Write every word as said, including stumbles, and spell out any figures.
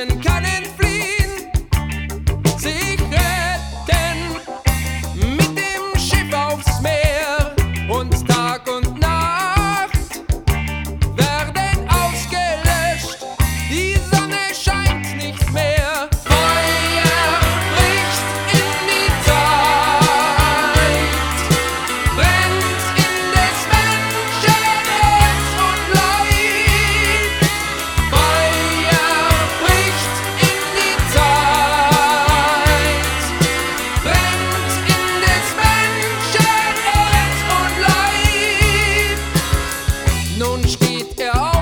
keinen kann entfliehen, sich retten mit dem Schiff aufs Meer, und Tag und Nacht werden ausgelöscht, die Sonne scheint nicht mehr. Feuer bricht in die Zeit, brennt in des Menschen Herz und Leib. Feuer bricht in die Zeit, brennt in des Menschen Herz und Leib. Nun steht er auf.